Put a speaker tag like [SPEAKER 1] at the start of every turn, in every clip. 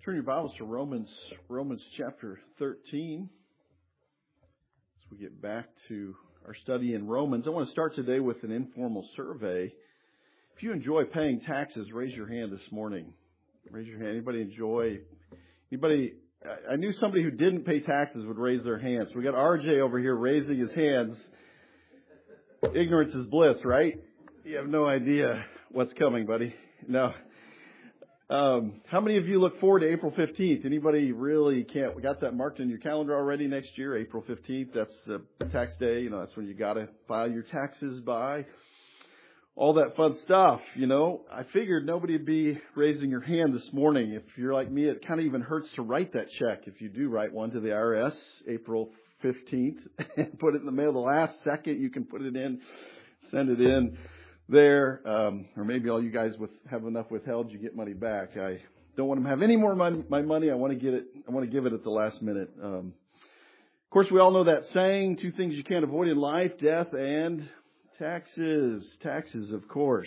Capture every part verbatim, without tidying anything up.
[SPEAKER 1] Turn your Bibles to Romans, Romans chapter thirteen. As we get back to our study in Romans, I want to start today with an informal survey. If you enjoy paying taxes, raise your hand this morning. Raise your hand. Anybody enjoy? Anybody? I knew somebody who didn't pay taxes would raise their hands. We got R J over here raising his hands. Ignorance is bliss, right? You have no idea what's coming, buddy. No. Um, how many of you look forward to April fifteenth? Anybody really can't? We got that marked in your calendar already next year, April fifteenth. That's uh, tax day. You know, that's when you got to file your taxes by. All that fun stuff, you know. I figured nobody would be raising your hand this morning. If you're like me, it kind of even hurts to write that check. If you do write one to the I R S, April fifteenth, and put it in the mail the last second, you can put it in, send it in. There, um, or maybe all you guys with have enough withheld, you get money back. I don't want to have any more money, my money. I want to get it. I want to give it at the last minute. Um, of course, we all know that saying: two things you can't avoid in life: death and taxes. Taxes, of course.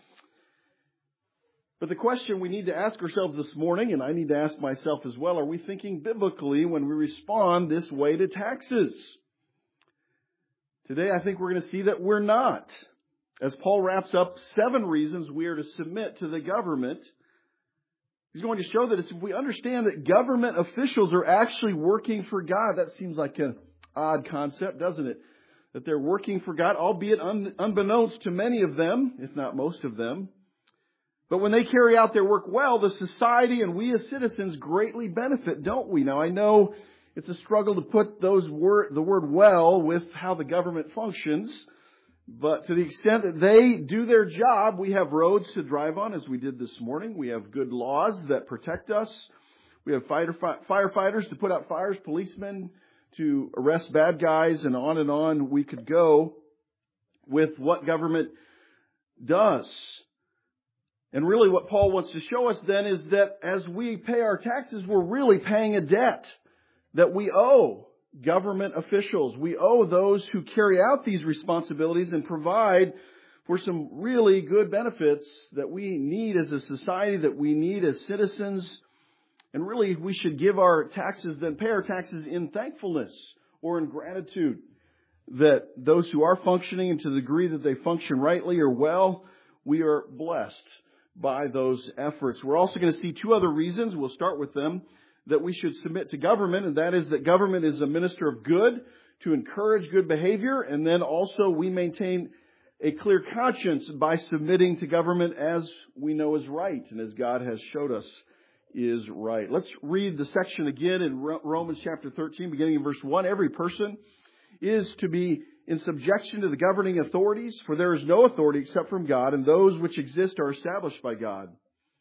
[SPEAKER 1] But the question we need to ask ourselves this morning, and I need to ask myself as well: are we thinking biblically when we respond this way to taxes? Today, I think we're going to see that we're not. As Paul wraps up seven reasons we are to submit to the government, he's going to show that if we understand that government officials are actually working for God, that seems like an odd concept, doesn't it? That they're working for God, albeit un- unbeknownst to many of them, if not most of them. But when they carry out their work well, the society and we as citizens greatly benefit, don't we? Now, I know it's a struggle to put those word, the word well with how the government functions. But to the extent that they do their job, we have roads to drive on, as we did this morning. We have good laws that protect us. We have fighter, firefighters to put out fires, policemen to arrest bad guys, and on and on we could go with what government does. And really what Paul wants to show us then is that as we pay our taxes, we're really paying a debt that we owe government officials. We owe those who carry out these responsibilities and provide for some really good benefits that we need as a society, that we need as citizens. And really, we should give our taxes, then pay our taxes in thankfulness or in gratitude that those who are functioning, and to the degree that they function rightly or well, we are blessed by those efforts. We're also going to see two other reasons. We'll start with them. That we should submit to government, and that is that government is a minister of good to encourage good behavior, and then also we maintain a clear conscience by submitting to government as we know is right and as God has showed us is right. Let's read the section again in Romans chapter thirteen, beginning in verse one. Every person is to be in subjection to the governing authorities, for there is no authority except from God, and those which exist are established by God.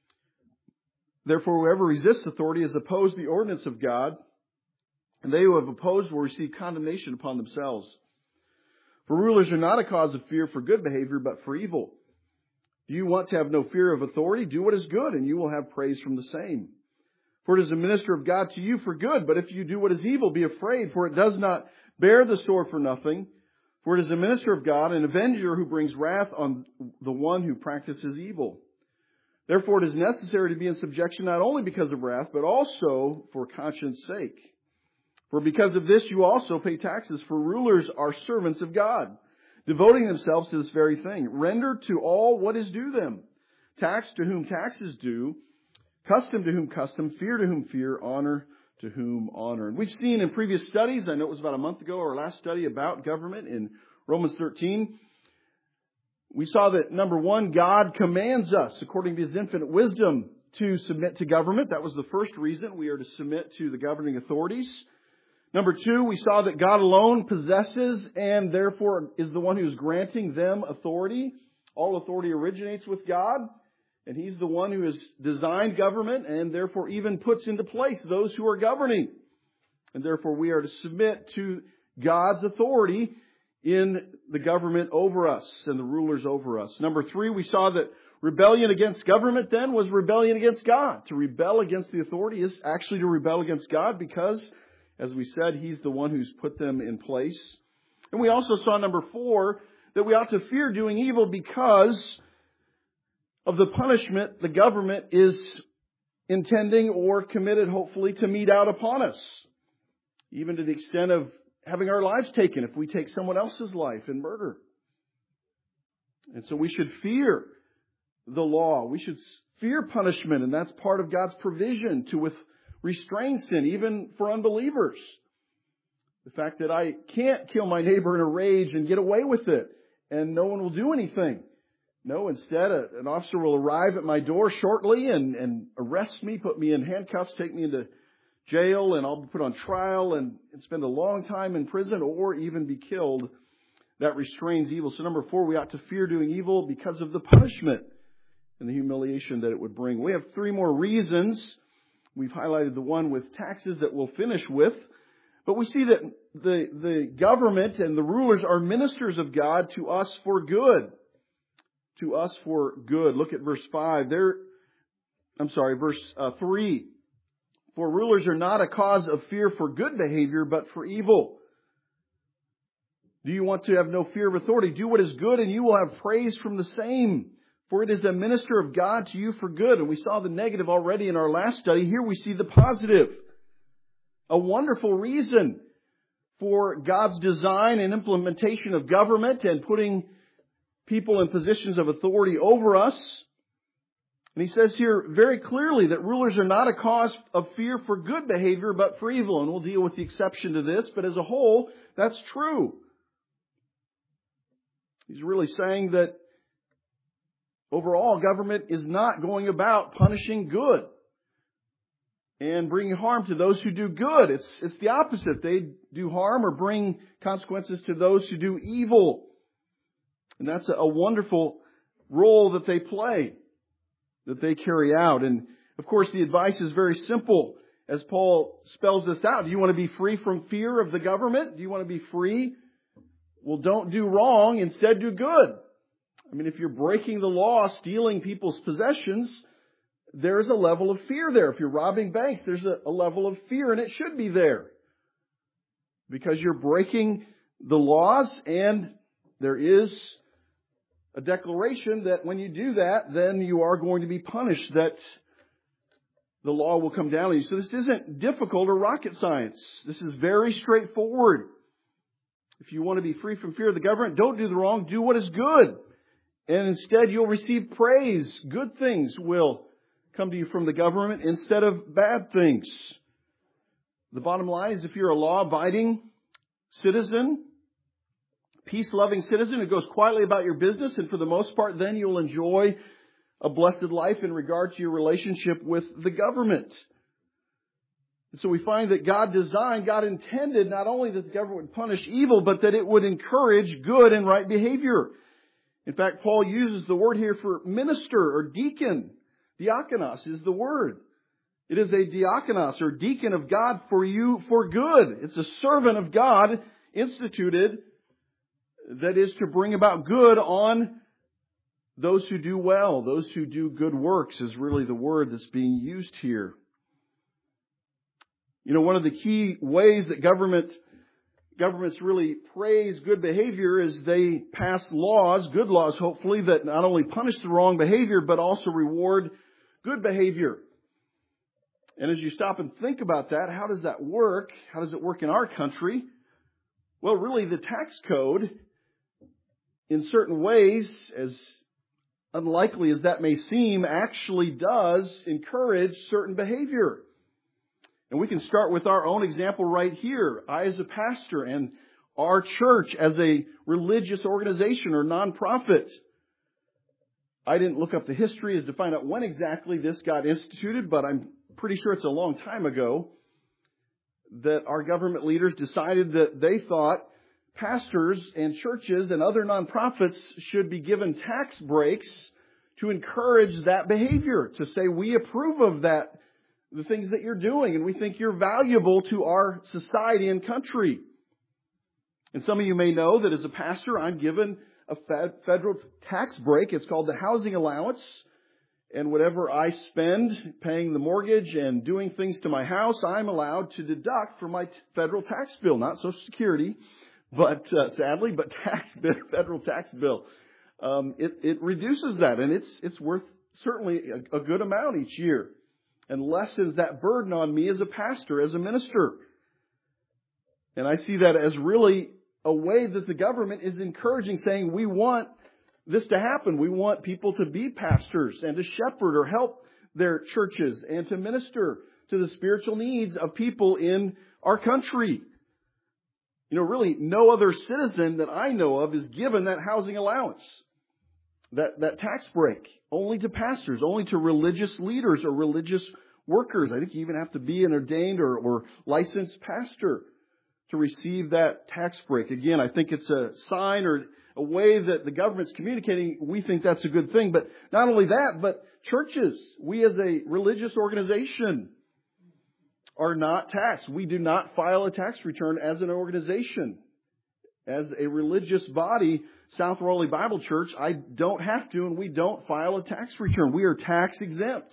[SPEAKER 1] Therefore, whoever resists authority has opposed the ordinance of God, and they who have opposed will receive condemnation upon themselves. For rulers are not a cause of fear for good behavior, but for evil. Do you want to have no fear of authority? Do what is good, and you will have praise from the same. For it is a minister of God to you for good, but if you do what is evil, be afraid, for it does not bear the sword for nothing. For it is a minister of God, an avenger who brings wrath on the one who practices evil. Therefore, it is necessary to be in subjection not only because of wrath, but also for conscience sake. For because of this, you also pay taxes, for rulers are servants of God, devoting themselves to this very thing. Render to all what is due them. Tax to whom tax is due, custom to whom custom, fear to whom fear, honor to whom honor. And we've seen in previous studies, I know it was about a month ago, our last study about government in Romans thirteen, we saw that, number one, God commands us, according to His infinite wisdom, to submit to government. That was the first reason we are to submit to the governing authorities. Number two, we saw that God alone possesses and therefore is the one who is granting them authority. All authority originates with God, and He's the one who has designed government and therefore even puts into place those who are governing. And therefore we are to submit to God's authority in the government over us and the rulers over us. Number three, we saw that rebellion against government then was rebellion against God. To rebel against the authority is actually to rebel against God because, as we said, He's the one who's put them in place. And we also saw, number four, that we ought to fear doing evil because of the punishment the government is intending or committed, hopefully, to mete out upon us. Even to the extent of having our lives taken if we take someone else's life in murder. And so we should fear the law. We should fear punishment, and that's part of God's provision to with restrain sin, even for unbelievers. The fact that I can't kill my neighbor in a rage and get away with it, and no one will do anything. No, instead, a, an officer will arrive at my door shortly and, and arrest me, put me in handcuffs, take me into jail, and I'll be put on trial and, and spend a long time in prison or even be killed. That restrains evil. So number four, we ought to fear doing evil because of the punishment and the humiliation that it would bring. We have three more reasons. We've highlighted the one with taxes that we'll finish with. But we see that the, the government and the rulers are ministers of God to us for good. To us for good. Look at verse five. There, I'm sorry, verse uh, three. For rulers are not a cause of fear for good behavior, but for evil. Do you want to have no fear of authority? Do what is good, and you will have praise from the same. For it is a minister of God to you for good. And we saw the negative already in our last study. Here we see the positive. A wonderful reason for God's design and implementation of government and putting people in positions of authority over us. And he says here very clearly that rulers are not a cause of fear for good behavior, but for evil. And we'll deal with the exception to this, but as a whole, that's true. He's really saying that overall, government is not going about punishing good and bringing harm to those who do good. It's, it's the opposite. They do harm or bring consequences to those who do evil. And that's a, a wonderful role that they play, that they carry out. And of course, the advice is very simple. As Paul spells this out, do you want to be free from fear of the government? Do you want to be free? Well, don't do wrong. Instead, do good. I mean, if you're breaking the law, stealing people's possessions, there's a level of fear there. If you're robbing banks, there's a, a level of fear, and it should be there. Because you're breaking the laws, and there is a declaration that when you do that, then you are going to be punished, that the law will come down on you. So this isn't difficult or rocket science. This is very straightforward. If you want to be free from fear of the government, don't do the wrong, do what is good. And instead you'll receive praise. Good things will come to you from the government instead of bad things. The bottom line is if you're a law-abiding citizen, peace-loving citizen who goes quietly about your business, and for the most part, then you'll enjoy a blessed life in regard to your relationship with the government. And so we find that God designed, God intended not only that the government would punish evil, but that it would encourage good and right behavior. In fact, Paul uses the word here for minister or deacon. Diakonos is the word. It is a diakonos or deacon of God for you for good. It's a servant of God instituted that is to bring about good on those who do well. Those who do good works is really the word that's being used here. You know, one of the key ways that government governments really praise good behavior is they pass laws, good laws hopefully, that not only punish the wrong behavior, but also reward good behavior. And as you stop and think about that, how does that work? How does it work in our country? Well, really the tax code, in certain ways, as unlikely as that may seem, actually does encourage certain behavior. And we can start with our own example right here. I, as a pastor, and our church as a religious organization or nonprofit. I didn't look up the history as to find out when exactly this got instituted, but I'm pretty sure it's a long time ago that our government leaders decided that they thought pastors and churches and other nonprofits should be given tax breaks to encourage that behavior, to say we approve of that, the things that you're doing, and we think you're valuable to our society and country. And some of you may know that as a pastor, I'm given a federal tax break. It's called the housing allowance. And whatever I spend paying the mortgage and doing things to my house, I'm allowed to deduct from my federal tax bill, not Social Security, but uh, sadly, but tax bill, federal tax bill. Um, it, it reduces that, and it's it's worth certainly a, a good amount each year. and lessens that burden on me as a pastor, as a minister. And I see that as really a way that the government is encouraging, saying we want this to happen. We want people to be pastors and to shepherd or help their churches and to minister to the spiritual needs of people in our country. You know, really no other citizen that I know of is given that housing allowance, that, that tax break, only to pastors, only to religious leaders or religious workers. I think you even have to be an ordained or, or licensed pastor to receive that tax break. Again, I think it's a sign or a way that the government's communicating. We think that's a good thing. But not only that, but churches, we as a religious organization are not taxed. We do not file a tax return as an organization. As a religious body, South Raleigh Bible Church, I don't have to, and we don't file a tax return. We are tax exempt.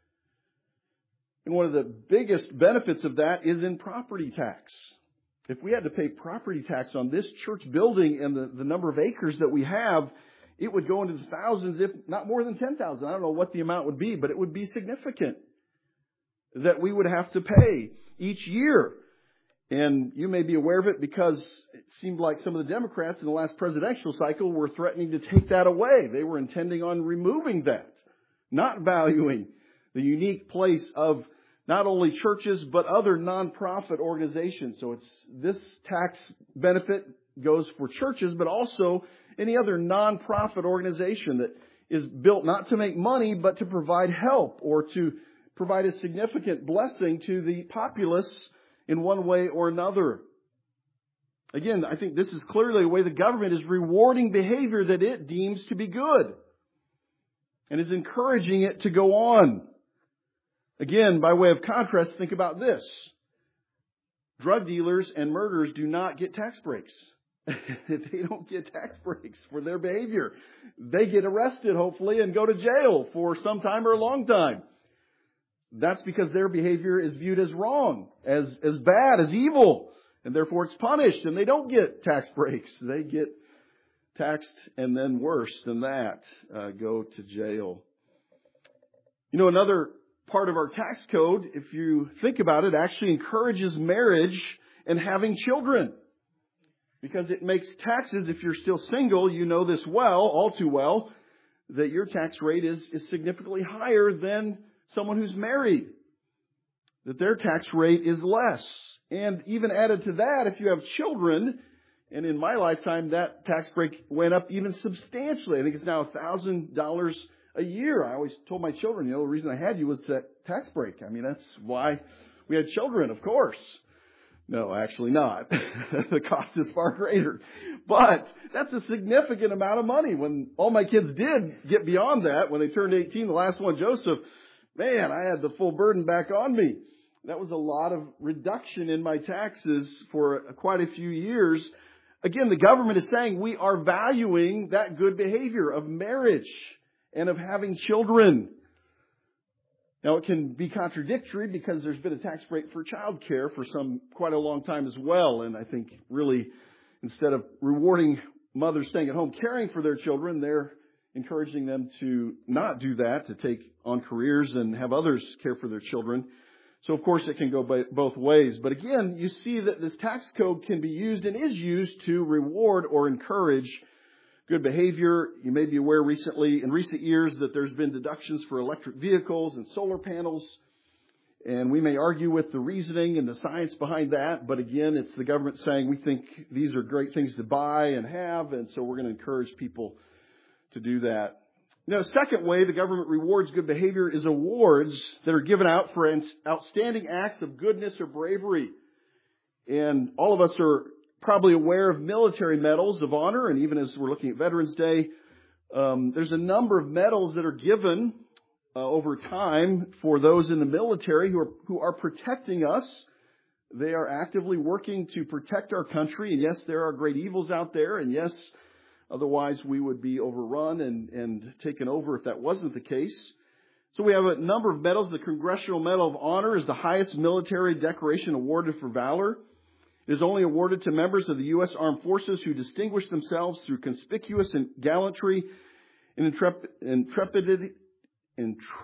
[SPEAKER 1] And one of the biggest benefits of that is in property tax. If we had to pay property tax on this church building and the, the number of acres that we have, it would go into the thousands, if not more than ten thousand. I don't know what the amount would be, but it would be significant that we would have to pay each year. And you may be aware of it because it seemed like some of the Democrats in the last presidential cycle were threatening to take that away. They were intending on removing that, not valuing the unique place of not only churches, but other nonprofit organizations. So it's this tax benefit goes for churches, but also any other nonprofit organization that is built not to make money, but to provide help or to provide a significant blessing to the populace in one way or another. Again, I think this is clearly a way the government is rewarding behavior that it deems to be good and is encouraging it to go on. Again, by way of contrast, think about this. Drug dealers and murderers do not get tax breaks. They don't get tax breaks for their behavior. They get arrested, hopefully, and go to jail for some time or a long time. That's because their behavior is viewed as wrong, as, as bad, as evil, and therefore it's punished, and they don't get tax breaks. They get taxed and then worse than that, uh, go to jail. You know, another part of our tax code, if you think about it, actually encourages marriage and having children. Because it makes taxes, if you're still single, you know this well, all too well, that your tax rate is, is significantly higher than someone who's married. That their tax rate is less. And even added to that, if you have children, and in my lifetime that tax break went up even substantially. I think it's now one thousand dollars a year. I always told my children, you know, the reason I had you was that tax break. I mean, that's why we had children, of course. No, actually not. The cost is far greater. But that's a significant amount of money. When all my kids did get beyond that, when they turned eighteen, the last one, Joseph, man, I had the full burden back on me. That was a lot of reduction in my taxes for quite a few years. Again, the government is saying we are valuing that good behavior of marriage and of having children. Now, it can be contradictory because there's been a tax break for child care for some quite a long time as well. And I think really, instead of rewarding mothers staying at home caring for their children, they're encouraging them to not do that, to take on careers and have others care for their children. So, of course, it can go both ways. But again, you see that this tax code can be used and is used to reward or encourage good behavior. You may be aware recently, in recent years, that there's been deductions for electric vehicles and solar panels. And we may argue with the reasoning and the science behind that. But again, it's the government saying we think these are great things to buy and have. And so we're going to encourage people to do that. Now, second way the government rewards good behavior is awards that are given out for outstanding acts of goodness or bravery. And all of us are probably aware of military medals of honor. And even as we're looking at Veterans Day, um, there's a number of medals that are given uh, over time for those in the military who are, who are protecting us. They are actively working to protect our country. And yes, there are great evils out there. And yes, otherwise, we would be overrun and, and taken over if that wasn't the case. So we have a number of medals. The Congressional Medal of Honor is the highest military decoration awarded for valor. It is only awarded to members of the U S Armed Forces who distinguish themselves through conspicuous and gallantry and intrep- intrepidity, intrep-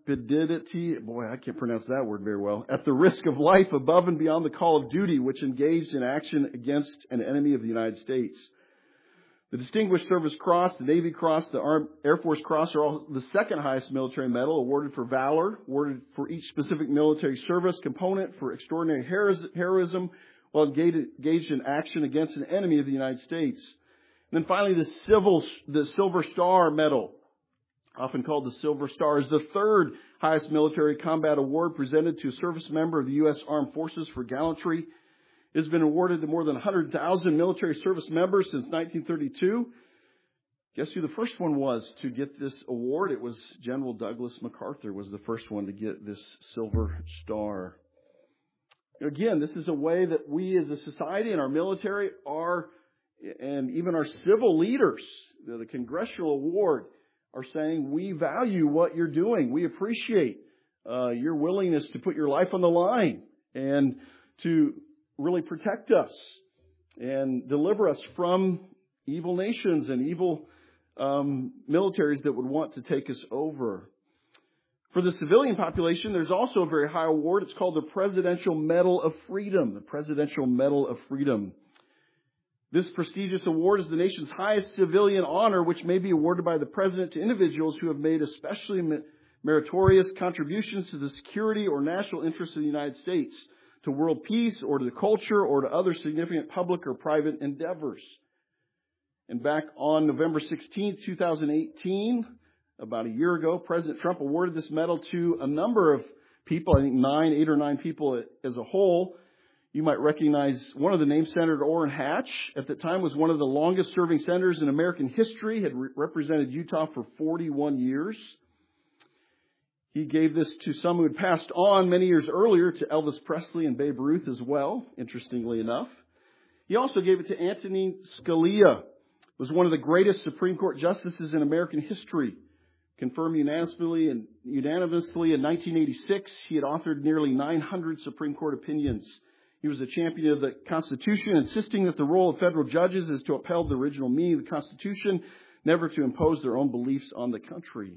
[SPEAKER 1] intrepidity, boy, I can't pronounce that word very well, at the risk of life above and beyond the call of duty, which engaged in action against an enemy of the United States. The Distinguished Service Cross, the Navy Cross, the Armed Air Force Cross are all the second highest military medal, awarded for valor, awarded for each specific military service component for extraordinary heroism while engaged in action against an enemy of the United States. And then finally, the Civil, the Silver Star Medal, often called the Silver Star, is the third highest military combat award presented to a service member of the U S Armed Forces for gallantry. It has been awarded to more than one hundred thousand military service members since nineteen thirty-two. Guess who the first one was to get this award? It was General Douglas MacArthur was the first one to get this Silver Star. Again, this is a way that we as a society and our military are, and even our civil leaders, the Congressional Award, are saying we value what you're doing. We appreciate uh, your willingness to put your life on the line and to really protect us and deliver us from evil nations and evil um, militaries that would want to take us over. For the civilian population, there's also a very high award. It's called the Presidential Medal of Freedom. The Presidential Medal of Freedom. This prestigious award is the nation's highest civilian honor, which may be awarded by the President to individuals who have made especially meritorious contributions to the security or national interests of the United States, to world peace, or to the culture, or to other significant public or private endeavors. And back on November sixteenth, twenty eighteen, about a year ago, President Trump awarded this medal to a number of people, I think nine, eight or nine people as a whole. You might recognize one of the names, Senator Orrin Hatch. At the time was one of the longest serving senators in American history, had re- represented Utah for forty-one years. He gave this to some who had passed on many years earlier, to Elvis Presley and Babe Ruth as well, interestingly enough. He also gave it to Antonin Scalia, who was one of the greatest Supreme Court justices in American history. Confirmed unanimously in, unanimously in nineteen eighty-six, he had authored nearly nine hundred Supreme Court opinions. He was a champion of the Constitution, insisting that the role of federal judges is to uphold the original meaning of the Constitution, never to impose their own beliefs on the country.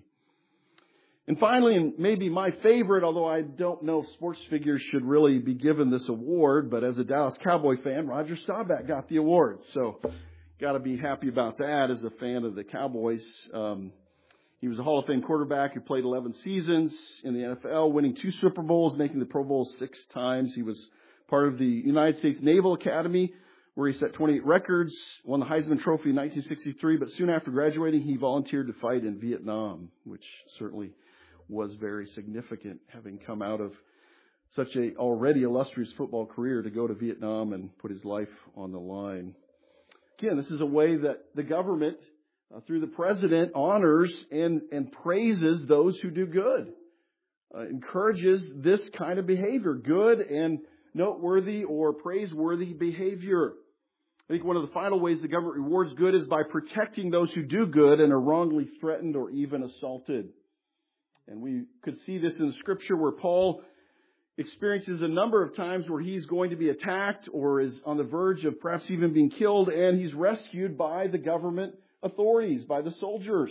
[SPEAKER 1] And finally, and maybe my favorite, although I don't know if sports figures should really be given this award, but as a Dallas Cowboy fan, Roger Staubach got the award. So got to be happy about that as a fan of the Cowboys. Um, he was a Hall of Fame quarterback who played eleven seasons in the N F L, winning two Super Bowls, making the Pro Bowl six times. He was part of the United States Naval Academy, where he set twenty-eight records, won the Heisman Trophy in nineteen sixty-three, but soon after graduating, he volunteered to fight in Vietnam, which certainly was very significant, having come out of such a already illustrious football career to go to Vietnam and put his life on the line. Again, this is a way that the government, uh, through the president, honors and, and praises those who do good, uh, encourages this kind of behavior, good and noteworthy or praiseworthy behavior. I think one of the final ways the government rewards good is by protecting those who do good and are wrongly threatened or even assaulted. And we could see this in Scripture where Paul experiences a number of times where he's going to be attacked or is on the verge of perhaps even being killed, and he's rescued by the government authorities, by the soldiers.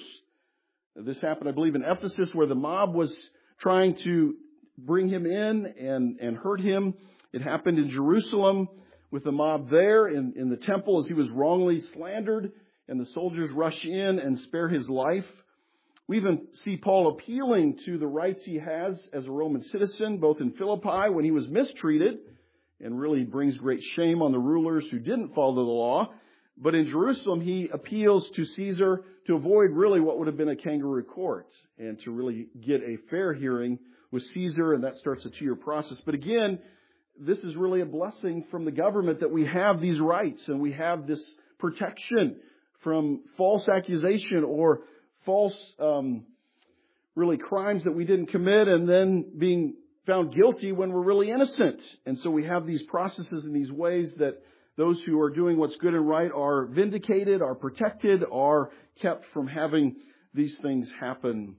[SPEAKER 1] This happened, I believe, in Ephesus, where the mob was trying to bring him in and, and hurt him. It happened in Jerusalem with the mob there in, in the temple as he was wrongly slandered, and the soldiers rush in and spare his life. We even see Paul appealing to the rights he has as a Roman citizen, both in Philippi when he was mistreated, and really brings great shame on the rulers who didn't follow the law. But in Jerusalem, he appeals to Caesar to avoid really what would have been a kangaroo court and to really get a fair hearing with Caesar, and that starts a two-year process. But again, this is really a blessing from the government that we have these rights and we have this protection from false accusation or false, um, really crimes that we didn't commit and then being found guilty when we're really innocent. And so we have these processes and these ways that those who are doing what's good and right are vindicated, are protected, are kept from having these things happen.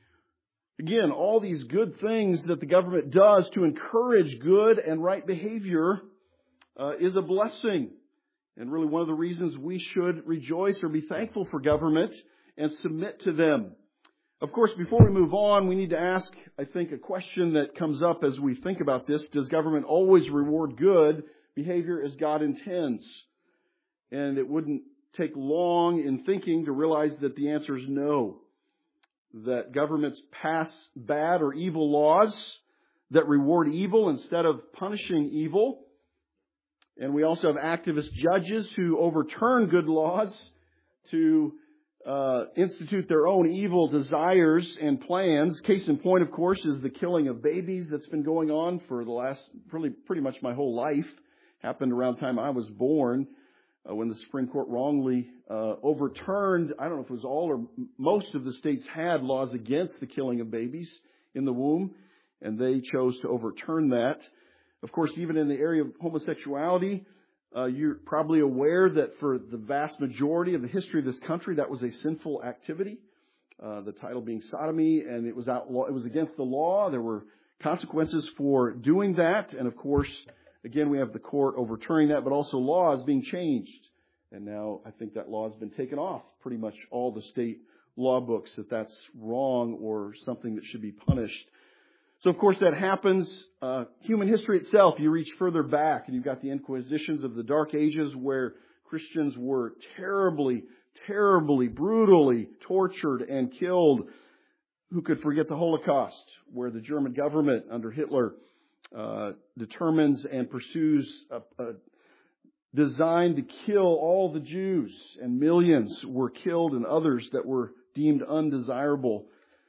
[SPEAKER 1] Again, all these good things that the government does to encourage good and right behavior uh, is a blessing. And really one of the reasons we should rejoice or be thankful for government and submit to them. Of course, before we move on, we need to ask, I think, a question that comes up as we think about this. Does government always reward good behavior as God intends? And it wouldn't take long in thinking to realize that the answer is no. That governments pass bad or evil laws that reward evil instead of punishing evil. And we also have activist judges who overturn good laws to uh, institute their own evil desires and plans. Case in point, of course, is the killing of babies that's been going on for the last, pretty, pretty much my whole life. Happened around the time I was born uh, when the Supreme Court wrongly uh, overturned, I don't know if it was all or most of the states had laws against the killing of babies in the womb, and they chose to overturn that. Of course, even in the area of homosexuality, uh, you're probably aware that for the vast majority of the history of this country, that was a sinful activity. Uh, the title being sodomy, and it was outlaw. It was against the law. There were consequences for doing that, and of course, again, we have the court overturning that, but also laws being changed. And now I think that law has been taken off pretty much all the state law books, that that's wrong or something that should be punished. So, of course, that happens. Uh, human history itself, you reach further back, and you've got the Inquisitions of the Dark Ages where Christians were terribly, terribly, brutally tortured and killed. Who could forget the Holocaust, where the German government under Hitler uh, determines and pursues a, a design to kill all the Jews, and millions were killed and others that were deemed undesirable.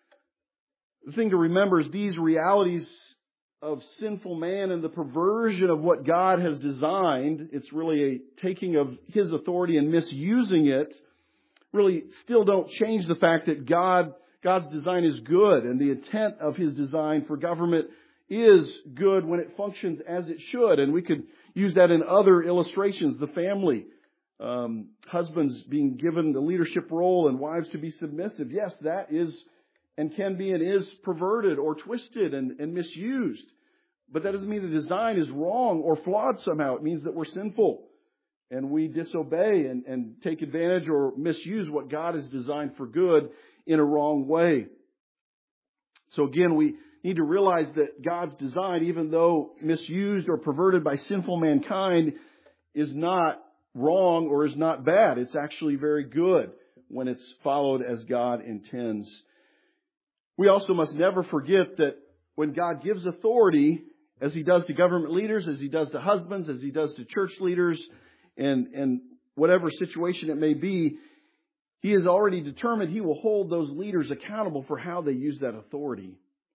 [SPEAKER 1] The thing to remember is these realities of sinful man and the perversion of what God has designed, it's really a taking of His authority and misusing it, really still don't change the fact that God, God's design is good, and the intent of His design for government is good when it functions as it should. And we could use that in other illustrations. The family, um, husbands being given the leadership role and wives to be submissive. Yes, that is and can be and is perverted or twisted and, and misused. But that doesn't mean the design is wrong or flawed somehow. It means that we're sinful and we disobey and, and take advantage or misuse what God has designed for good in a wrong way. So again, we need to realize that God's design, even though misused or perverted by sinful mankind, is not wrong or is not bad. It's actually very good when it's followed as God intends. We also must never forget that when God gives authority, as He does to government leaders, as He does to husbands, as He does to church leaders, and, and whatever situation it may be, He has already determined He will hold those leaders accountable for how they use that authority.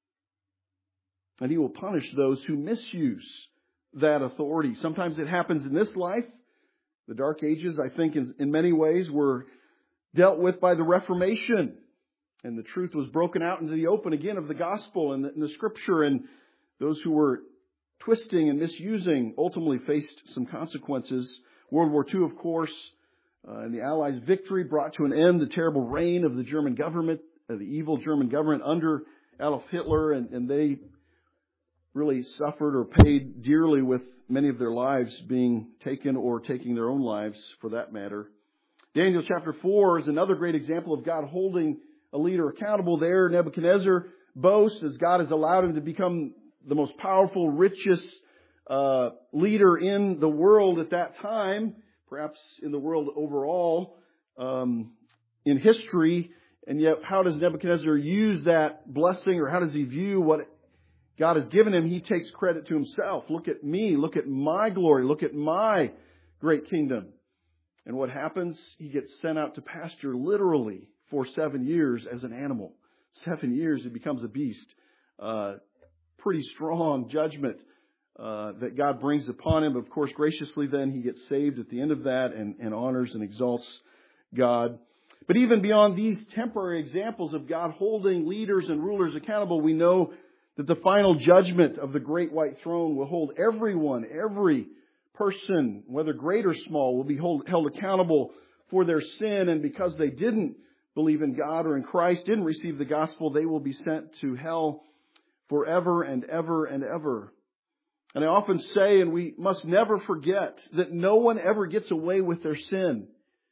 [SPEAKER 1] And He will punish those who misuse that authority. Sometimes it happens in this life. The Dark Ages, I think, in, in many ways were dealt with by the Reformation. And the truth was broken out into the open again of the gospel and the, and the Scripture. And those who were twisting and misusing ultimately faced some consequences. World War Two, of course, uh, and the Allies' victory brought to an end the terrible reign of the German government, uh, the evil German government under Adolf Hitler. And, and they really suffered or paid dearly with many of their lives being taken or taking their own lives for that matter. Daniel chapter four is another great example of God holding a leader accountable there. Nebuchadnezzar boasts as God has allowed him to become the most powerful, richest uh, leader in the world at that time, perhaps in the world overall, um, in history. And yet, how does Nebuchadnezzar use that blessing, or how does he view what God has given him? He takes credit to himself. Look at me. Look at my glory. Look at my great kingdom. And what happens? He gets sent out to pasture literally for seven years as an animal. Seven years, he becomes a beast. Uh, pretty strong judgment uh, that God brings upon him. Of course, graciously then he gets saved at the end of that and, and honors and exalts God. But even beyond these temporary examples of God holding leaders and rulers accountable, we know that the final judgment of the great white throne will hold everyone, every person, whether great or small, will be hold, held accountable for their sin. And because they didn't believe in God or in Christ, didn't receive the gospel, they will be sent to hell forever and ever and ever. And I often say, and we must never forget, that no one ever gets away with their sin.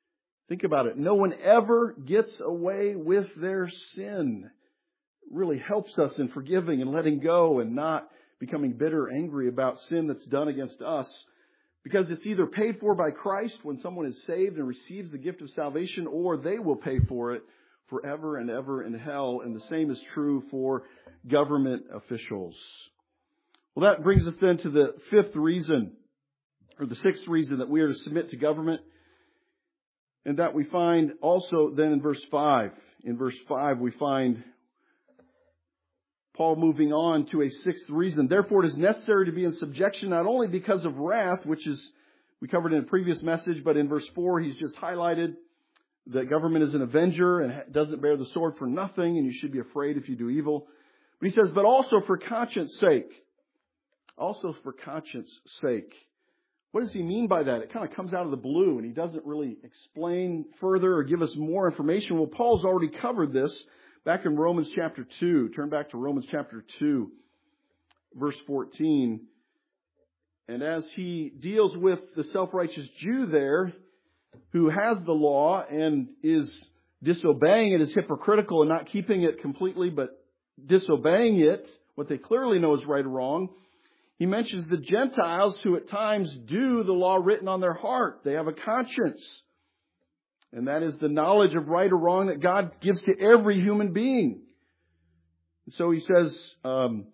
[SPEAKER 1] Think about it. No one ever gets away with their sin. It really helps us in forgiving and letting go and not becoming bitter, angry about sin that's done against us. Because it's either paid for by Christ when someone is saved and receives the gift of salvation, or they will pay for it forever and ever in hell. And the same is true for government officials. Well, that brings us then to the fifth reason, or the sixth reason that we are to submit to government. And that we find also then in verse five. In verse five we find Paul moving on to a sixth reason. Therefore, it is necessary to be in subjection not only because of wrath, which is we covered in a previous message, but in verse four he's just highlighted that government is an avenger and doesn't bear the sword for nothing, and you should be afraid if you do evil. But he says, but also for conscience sake. Also for conscience sake. What does he mean by that? It kind of comes out of the blue, and he doesn't really explain further or give us more information. Well, Paul's already covered this back in Romans chapter two. Turn back to Romans chapter two, verse fourteen. And as he deals with the self-righteous Jew there, who has the law and is disobeying it, is hypocritical and not keeping it completely, but disobeying it, what they clearly know is right or wrong, he mentions the Gentiles who at times do the law written on their heart. They have a conscience. And that is the knowledge of right or wrong that God gives to every human being. And so he says, um,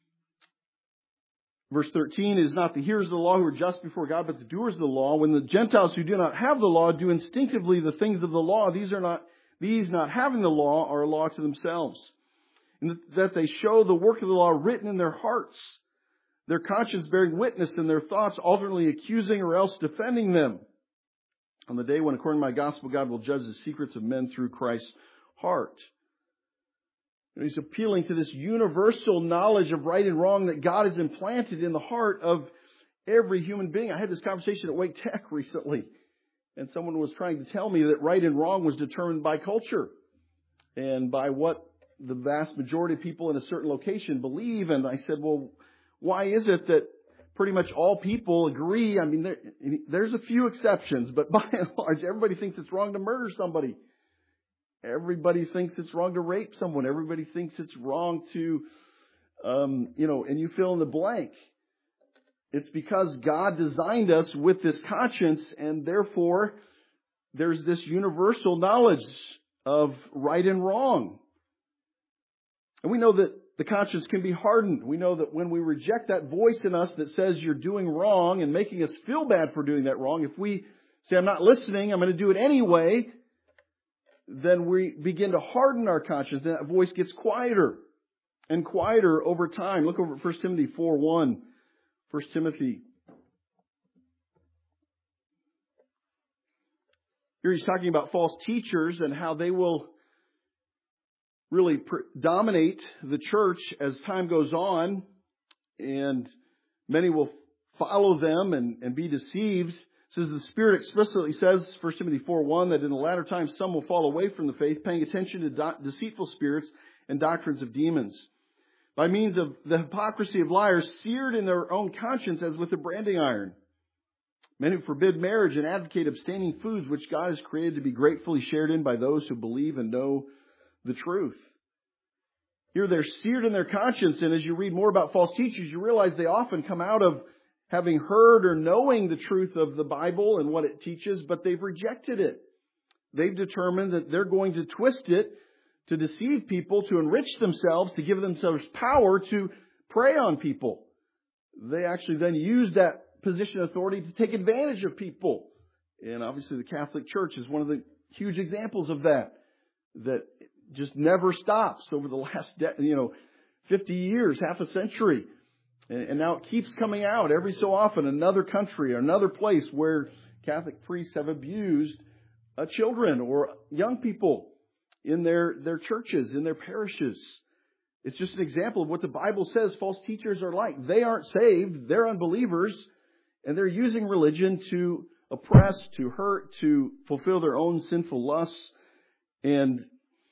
[SPEAKER 1] verse thirteen, it is not the hearers of the law who are just before God, but the doers of the law. When the Gentiles who do not have the law do instinctively the things of the law, these are not, these not having the law are a law to themselves. And that they show the work of the law written in their hearts, their conscience bearing witness, and their thoughts alternately accusing or else defending them. On the day when, according to my gospel, God will judge the secrets of men through Christ's heart. And he's appealing to this universal knowledge of right and wrong that God has implanted in the heart of every human being. I had this conversation at Wake Tech recently, and someone was trying to tell me that right and wrong was determined by culture and by what the vast majority of people in a certain location believe. And I said, well, why is it that pretty much all people agree? I mean, there, there's a few exceptions, but by and large, everybody thinks it's wrong to murder somebody. Everybody thinks it's wrong to rape someone. Everybody thinks it's wrong to, um, you know, and you fill in the blank. It's because God designed us with this conscience, and therefore there's this universal knowledge of right and wrong. And we know that the conscience can be hardened. We know that when we reject that voice in us that says you're doing wrong and making us feel bad for doing that wrong, if we say, I'm not listening, I'm going to do it anyway, then we begin to harden our conscience. And that voice gets quieter and quieter over time. Look over at First Timothy four one. First Timothy. Here he's talking about false teachers and how they will really dominate the church as time goes on, and many will follow them and, and be deceived. It says the Spirit explicitly says, First Timothy four one, that in the latter times some will fall away from the faith, paying attention to do- deceitful spirits and doctrines of demons, by means of the hypocrisy of liars seared in their own conscience as with a branding iron. Many who forbid marriage and advocate abstaining foods which God has created to be gratefully shared in by those who believe and know the truth. Here they're seared in their conscience, and as you read more about false teachers, you realize they often come out of having heard or knowing the truth of the Bible and what it teaches, but they've rejected it. They've determined that they're going to twist it to deceive people, to enrich themselves, to give themselves power to prey on people. They actually then use that position of authority to take advantage of people. And obviously the Catholic Church is one of the huge examples of that, that just never stops over the last, de- you know, fifty years, half a century. And, and now it keeps coming out every so often, another country or another place where Catholic priests have abused uh, children or young people in their, their churches, in their parishes. It's just an example of what the Bible says false teachers are like. They aren't saved, they're unbelievers, and they're using religion to oppress, to hurt, to fulfill their own sinful lusts. And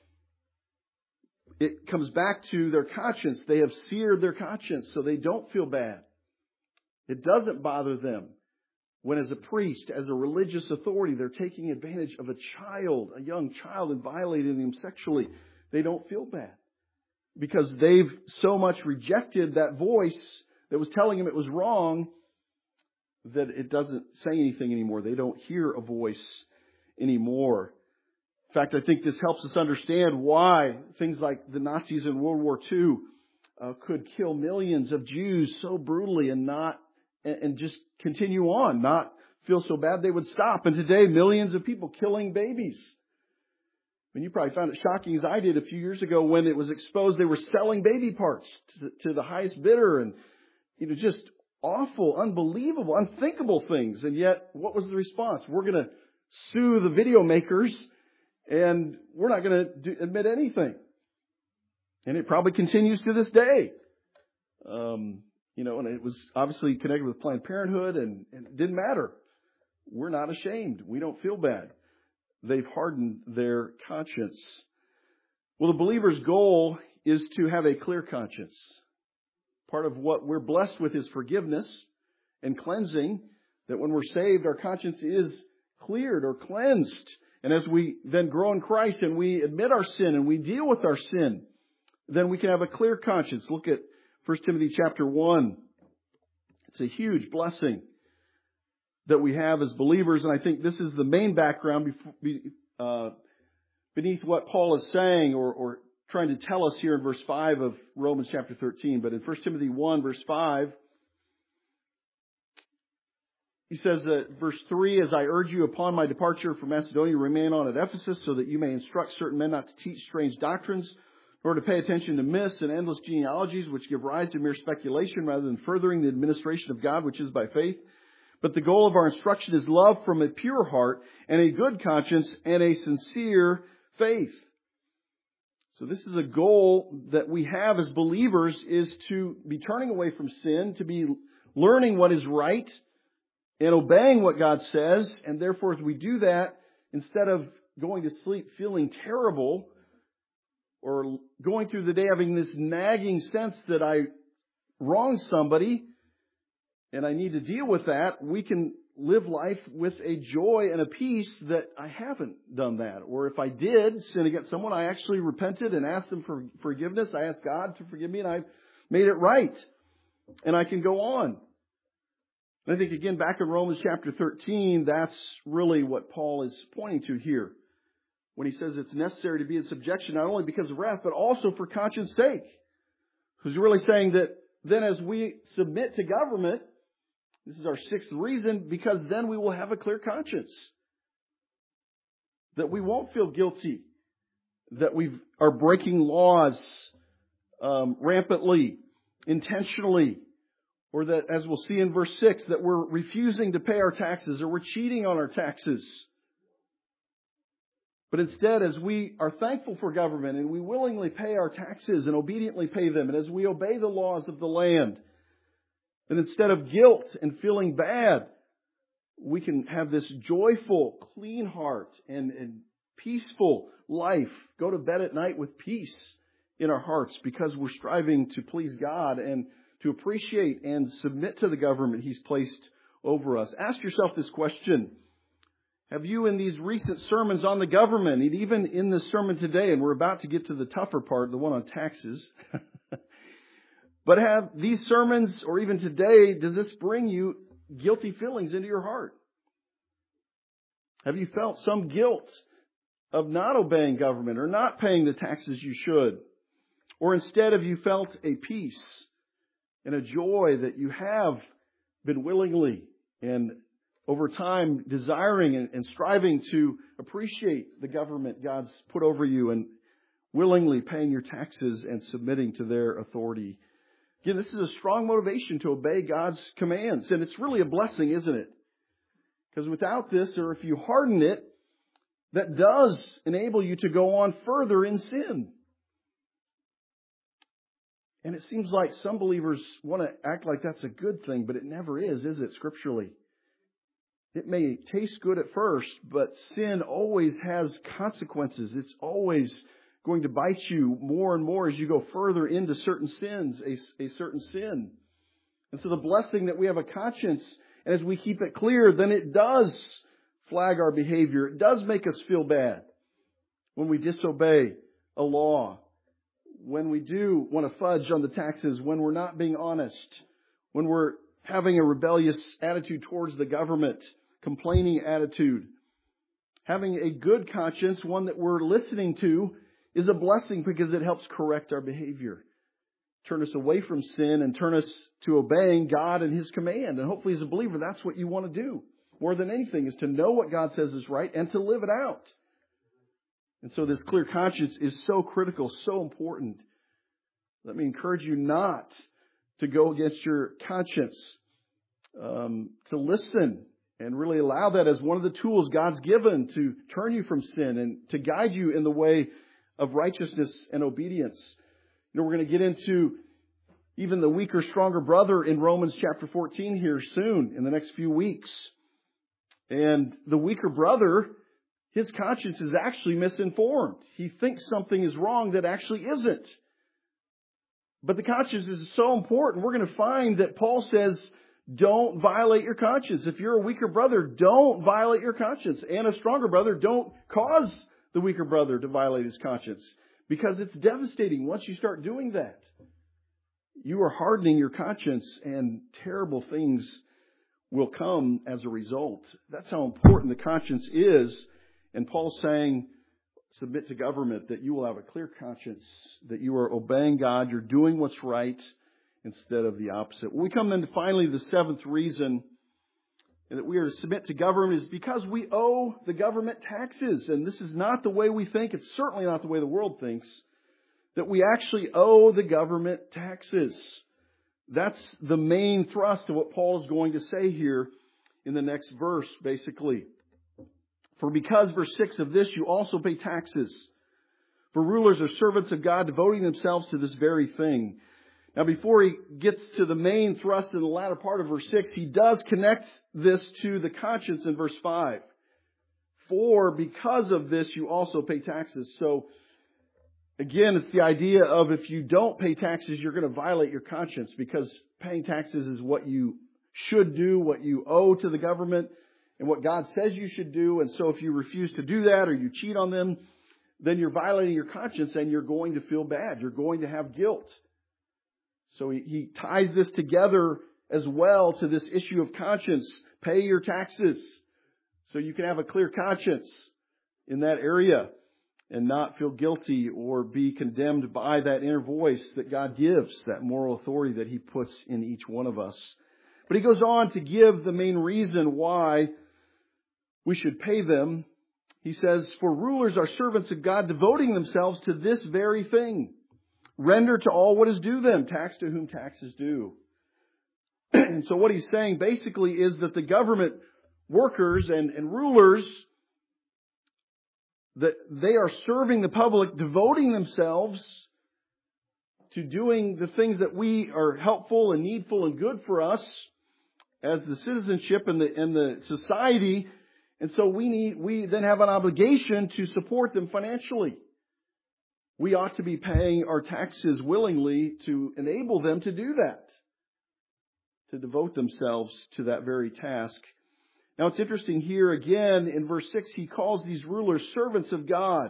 [SPEAKER 1] it comes back to their conscience. They have seared their conscience so they don't feel bad. It doesn't bother them When as a priest, as a religious authority, they're taking advantage of a child, a young child, and violating them sexually, they don't feel bad. Because they've so much rejected that voice that was telling them it was wrong that it doesn't say anything anymore. They don't hear a voice anymore. In fact, I think this helps us understand why things like the Nazis in World War Two uh, could kill millions of Jews so brutally and not and, and just continue on, not feel so bad they would stop. And today, millions of people killing babies. I mean, you probably found it shocking as I did a few years ago when it was exposed they were selling baby parts to, to the highest bidder, and you know, just awful, unbelievable, unthinkable things. And yet, what was the response? We're going to sue the video makers, and we're not going to admit anything. And it probably continues to this day. Um, you know, and it was obviously connected with Planned Parenthood, and, and it didn't matter. We're not ashamed. We don't feel bad. They've hardened their conscience. Well, the believer's goal is to have a clear conscience. Part of what we're blessed with is forgiveness and cleansing, that when we're saved, our conscience is cleared or cleansed. And as we then grow in Christ and we admit our sin and we deal with our sin, then we can have a clear conscience. Look at First Timothy chapter one. It's a huge blessing that we have as believers, and I think this is the main background uh, beneath what Paul is saying or, or trying to tell us here in verse five of Romans chapter thirteen. But in First Timothy one, verse five, he says, uh, verse three, as I urge you upon my departure from Macedonia, remain on at Ephesus, so that you may instruct certain men not to teach strange doctrines, nor to pay attention to myths and endless genealogies, which give rise to mere speculation, rather than furthering the administration of God, which is by faith. But the goal of our instruction is love from a pure heart and a good conscience and a sincere faith. So this is a goal that we have as believers, is to be turning away from sin, to be learning what is right and obeying what God says. And therefore, as we do that, instead of going to sleep feeling terrible or going through the day having this nagging sense that I wronged somebody, and I need to deal with that, we can live life with a joy and a peace that I haven't done that. Or if I did sin against someone, I actually repented and asked them for forgiveness. I asked God to forgive me, and I made it right. And I can go on. And I think, again, back in Romans chapter thirteen, that's really what Paul is pointing to here, when he says it's necessary to be in subjection, not only because of wrath, but also for conscience sake. He's really saying that then as we submit to government, this is our sixth reason, because then we will have a clear conscience. That we won't feel guilty. That we are breaking laws um, rampantly, intentionally. Or that, as we'll see in verse six, that we're refusing to pay our taxes, or we're cheating on our taxes. But instead, as we are thankful for government and we willingly pay our taxes and obediently pay them, and as we obey the laws of the land, and instead of guilt and feeling bad, we can have this joyful, clean heart and, and peaceful life. Go to bed at night with peace in our hearts because we're striving to please God and to appreciate and submit to the government He's placed over us. Ask yourself this question. Have you, in these recent sermons on the government, and even in this sermon today, and we're about to get to the tougher part, the one on taxes, but have these sermons, or even today, does this bring you guilty feelings into your heart? Have you felt some guilt of not obeying government or not paying the taxes you should? Or instead, have you felt a peace and a joy that you have been willingly and over time desiring and, and striving to appreciate the government God's put over you and willingly paying your taxes and submitting to their authority? Again, this is a strong motivation to obey God's commands. And it's really a blessing, isn't it? Because without this, or if you harden it, that does enable you to go on further in sin. And it seems like some believers want to act like that's a good thing, but it never is, is it, scripturally? It may taste good at first, but sin always has consequences. It's always going to bite you more and more as you go further into certain sins, a, a certain sin. And so the blessing that we have a conscience And as we keep it clear, then it does flag our behavior. It does make us feel bad when we disobey a law, when we do want to fudge on the taxes, when we're not being honest, when we're having a rebellious attitude towards the government, complaining attitude. Having a good conscience, one that we're listening to, is a blessing because it helps correct our behavior. Turn us away from sin and turn us to obeying God and His command. And hopefully as a believer, that's what you want to do. More than anything is to know what God says is right and to live it out. And so this clear conscience is so critical, so important. Let me encourage you not to go against your conscience, um, to listen and really allow that as one of the tools God's given to turn you from sin and to guide you in the way of righteousness and obedience. You know, we're going to get into even the weaker, stronger brother in Romans chapter fourteen here soon, in the next few weeks. And the weaker brother, his conscience is actually misinformed. He thinks something is wrong that actually isn't. But the conscience is so important. We're going to find that Paul says, don't violate your conscience. If you're a weaker brother, don't violate your conscience. And a stronger brother, don't cause the weaker brother to violate his conscience. Because it's devastating once you start doing that. You are hardening your conscience and terrible things will come as a result. That's how important the conscience is. And Paul's saying, submit to government, that you will have a clear conscience, that you are obeying God, you're doing what's right instead of the opposite. When we come then to finally the seventh reason that we are to submit to government is because we owe the government taxes. And this is not the way we think. It's certainly not the way the world thinks. That we actually owe the government taxes. That's the main thrust of what Paul is going to say here in the next verse, basically. For because, verse six, of this you also pay taxes. For rulers are servants of God, devoting themselves to this very thing. Now, before he gets to the main thrust in the latter part of verse six, he does connect this to the conscience in verse five. For because of this you also pay taxes. So, again, it's the idea of if you don't pay taxes, you're going to violate your conscience, because paying taxes is what you should do, what you owe to the government, and what God says you should do. And so if you refuse to do that or you cheat on them, then you're violating your conscience and you're going to feel bad. You're going to have guilt. So he, he ties this together as well to this issue of conscience. Pay your taxes so you can have a clear conscience in that area and not feel guilty or be condemned by that inner voice that God gives, that moral authority that He puts in each one of us. But he goes on to give the main reason why we should pay them. He says, for rulers are servants of God, devoting themselves to this very thing. Render to all what is due them, tax to whom tax is due. And so what he's saying basically is that the government workers and, and rulers, that they are serving the public, devoting themselves to doing the things that we are helpful and needful and good for us as the citizenship and the, and the society. And so we need, we then have an obligation to support them financially. We ought to be paying our taxes willingly to enable them to do that, to devote themselves to that very task. Now it's interesting here again in verse six, he calls these rulers servants of God.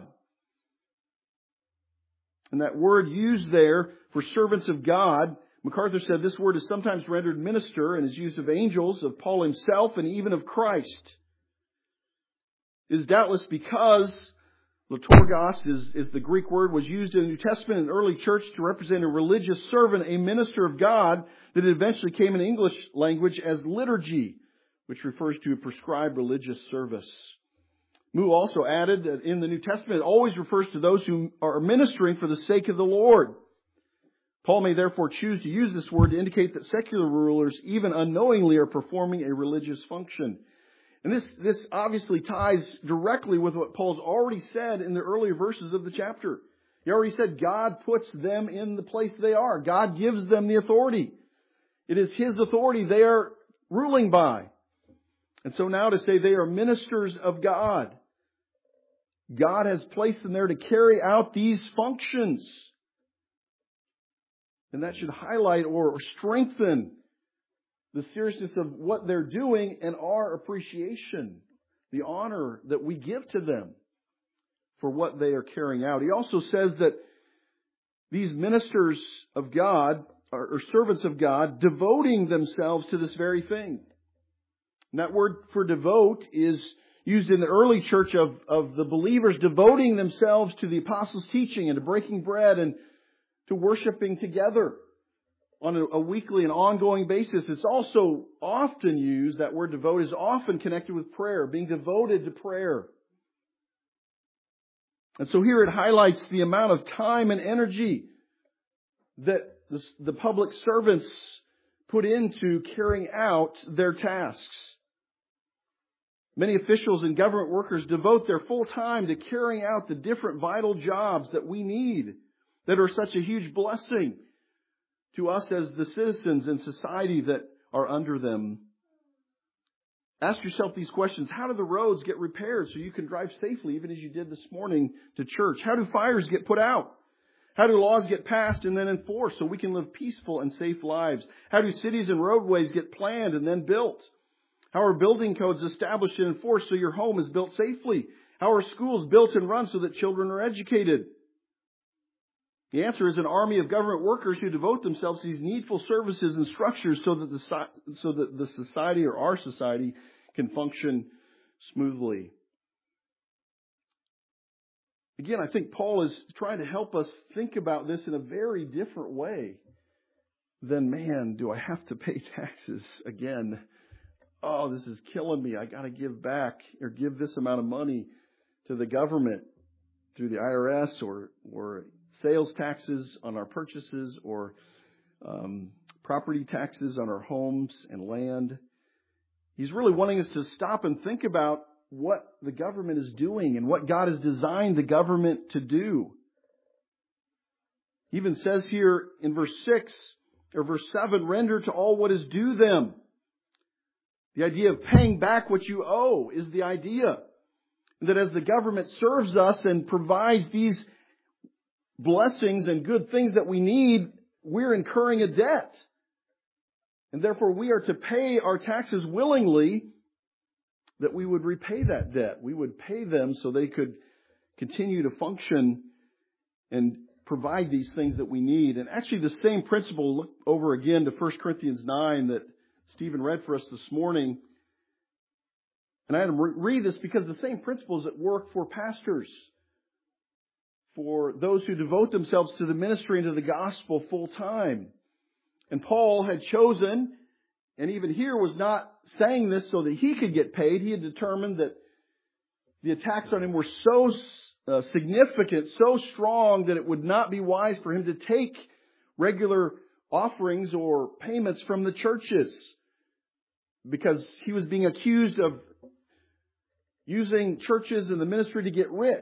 [SPEAKER 1] And that word used there for servants of God, MacArthur said this word is sometimes rendered minister and is used of angels, of Paul himself, and even of Christ. It is doubtless because liturgos is, is the Greek word, was used in the New Testament and early church to represent a religious servant, a minister of God, that it eventually came in English language as liturgy, which refers to a prescribed religious service. Moo also added that in the New Testament it always refers to those who are ministering for the sake of the Lord. Paul may therefore choose to use this word to indicate that secular rulers, even unknowingly, are performing a religious function. And this, this obviously ties directly with what Paul's already said in the earlier verses of the chapter. He already said God puts them in the place they are. God gives them the authority. It is His authority they are ruling by. And so now to say they are ministers of God. God has placed them there to carry out these functions. And that should highlight or strengthen the seriousness of what they're doing and our appreciation, the honor that we give to them for what they are carrying out. He also says that these ministers of God, or servants of God, devoting themselves to this very thing. And that word for devote is used in the early church of, of the believers devoting themselves to the apostles' teaching and to breaking bread and to worshiping together on a, a weekly and ongoing basis. It's also often used, that word devote is often connected with prayer, being devoted to prayer. And so here it highlights the amount of time and energy that the, the public servants put into carrying out their tasks. Many officials and government workers devote their full time to carrying out the different vital jobs that we need, that are such a huge blessing to us as the citizens in society that are under them. Ask yourself these questions. How do the roads get repaired so you can drive safely, even as you did this morning to church? How do fires get put out? How do laws get passed and then enforced so we can live peaceful and safe lives? How do cities and roadways get planned and then built? How are building codes established and enforced so your home is built safely? How are schools built and run so that children are educated? The answer is an army of government workers who devote themselves to these needful services and structures so that the, so that the society or our society can function smoothly. Again, I think Paul is trying to help us think about this in a very different way than, man, do I have to pay taxes again? Oh, this is killing me. I got to give back or give this amount of money to the government through the I R S or, or sales taxes on our purchases or um, property taxes on our homes and land. He's really wanting us to stop and think about what the government is doing and what God has designed the government to do. He even says here in verse six or verse seven, render to all what is due them. The idea of paying back what you owe is the idea. That as the government serves us and provides these blessings and good things that we need, we're incurring a debt. And therefore we are to pay our taxes willingly, that we would repay that debt. We would pay them so they could continue to function and provide these things that we need. And actually the same principle, look over again to First Corinthians nine that Stephen read for us this morning. And I had him read this because the same principle is at work for pastors, for those who devote themselves to the ministry and to the gospel full time. And Paul had chosen, and even here was not saying this so that he could get paid. He had determined that the attacks on him were so uh, significant, so strong, that it would not be wise for him to take regular offerings or payments from the churches, because he was being accused of using churches and the ministry to get rich.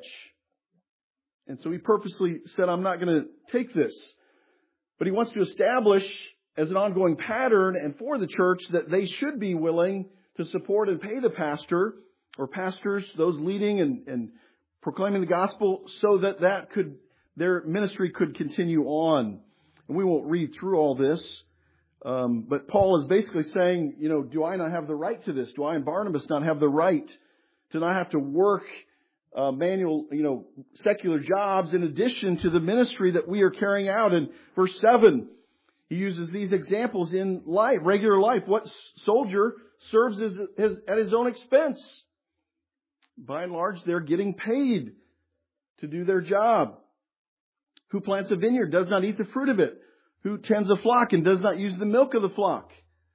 [SPEAKER 1] And so he purposely said, I'm not going to take this. But he wants to establish as an ongoing pattern and for the church that they should be willing to support and pay the pastor or pastors, those leading and, and proclaiming the gospel, so that that could, their ministry could continue on. And we won't read through all this. Um, but Paul is basically saying, you know, do I not have the right to this? Do I and Barnabas not have the right to not have to work uh, manual, you know, secular jobs in addition to the ministry that we are carrying out? In verse seven, he uses these examples in life, regular life. What soldier serves his, his, at his own expense? By and large, they're getting paid to do their job. Who plants a vineyard does not eat the fruit of it? Who tends a flock and does not use the milk of the flock?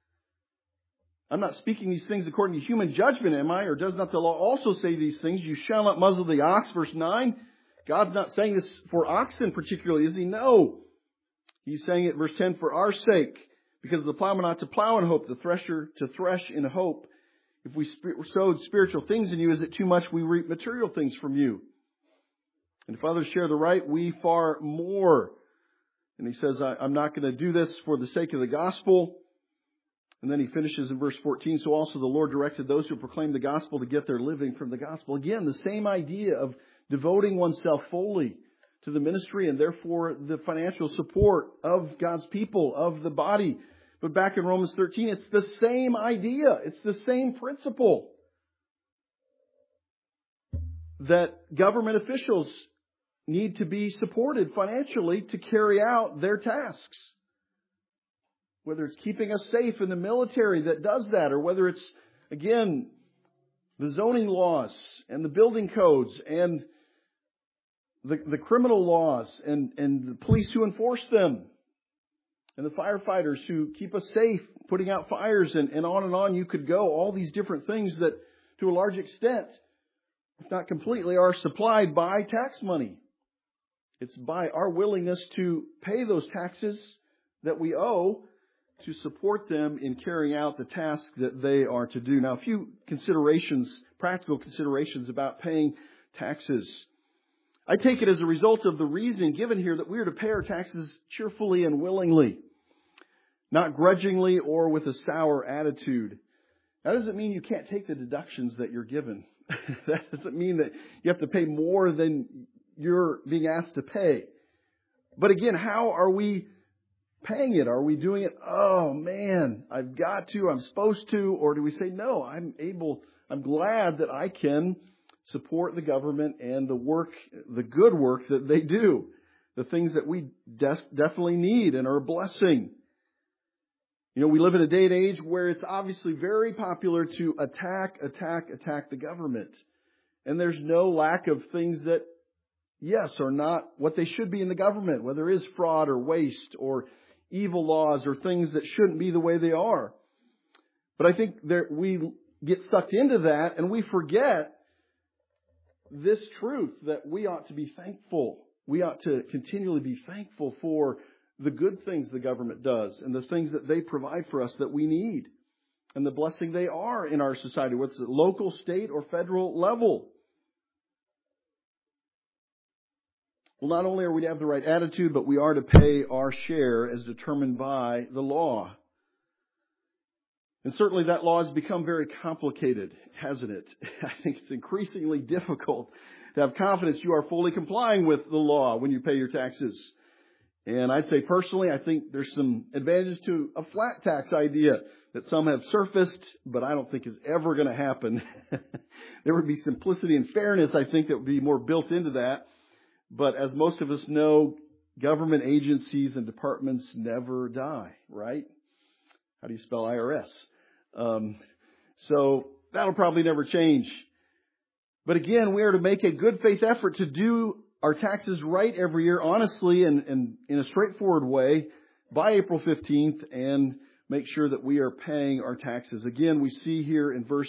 [SPEAKER 1] I'm not speaking these things according to human judgment, am I? Or does not the law also say these things? You shall not muzzle the ox, verse nine. God's not saying this for oxen particularly, is He? No. He's saying it, verse ten, for our sake. Because the plowman ought to plow in hope, the thresher to thresh in hope. If we sowed spiritual things in you, is it too much we reap material things from you? And if others share the right, we far more. And he says, I, I'm not going to do this for the sake of the gospel. And then he finishes in verse fourteen, so also the Lord directed those who proclaim the gospel to get their living from the gospel. Again, the same idea of devoting oneself fully to the ministry and therefore the financial support of God's people, of the body, But back in Romans thirteen, it's the same idea. It's the same principle. That government officials need to be supported financially to carry out their tasks. Whether it's keeping us safe in the military that does that, or whether it's, again, the zoning laws and the building codes and the, the criminal laws and, and the police who enforce them and the firefighters who keep us safe, putting out fires, and, and on and on you could go. All these different things that, to a large extent, if not completely, are supplied by tax money. It's by our willingness to pay those taxes that we owe to support them in carrying out the task that they are to do. Now, a few considerations, practical considerations about paying taxes. I take it as a result of the reasoning given here that we are to pay our taxes cheerfully and willingly, not grudgingly or with a sour attitude. That doesn't mean you can't take the deductions that you're given. That doesn't mean that you have to pay more than you're being asked to pay. But again, how are we paying it? Are we doing it, oh man, I've got to, I'm supposed to, or do we say, no, I'm able, I'm glad that I can support the government and the work, the good work that they do, the things that we des- definitely need and are a blessing. You know, we live in a day and age where it's obviously very popular to attack, attack, attack the government. And there's no lack of things that, yes, are not what they should be in the government, whether it is fraud or waste or evil laws or things that shouldn't be the way they are. But I think that we get sucked into that and we forget this truth that we ought to be thankful. We ought to continually be thankful for the good things the government does and the things that they provide for us that we need and the blessing they are in our society, whether it's at local, state, or federal level. Well, not only are we to have the right attitude, but we are to pay our share as determined by the law. And certainly that law has become very complicated, hasn't it? I think it's increasingly difficult to have confidence you are fully complying with the law when you pay your taxes. And I'd say personally, I think there's some advantages to a flat tax idea that some have surfaced, but I don't think is ever going to happen. There would be simplicity and fairness, I think, that would be more built into that. But as most of us know, government agencies and departments never die, right? How do you spell I R S? Um, so that'll probably never change. But again, we are to make a good faith effort to do our taxes right every year, honestly and, and in a straightforward way by April fifteenth, and make sure that we are paying our taxes. Again, we see here in verse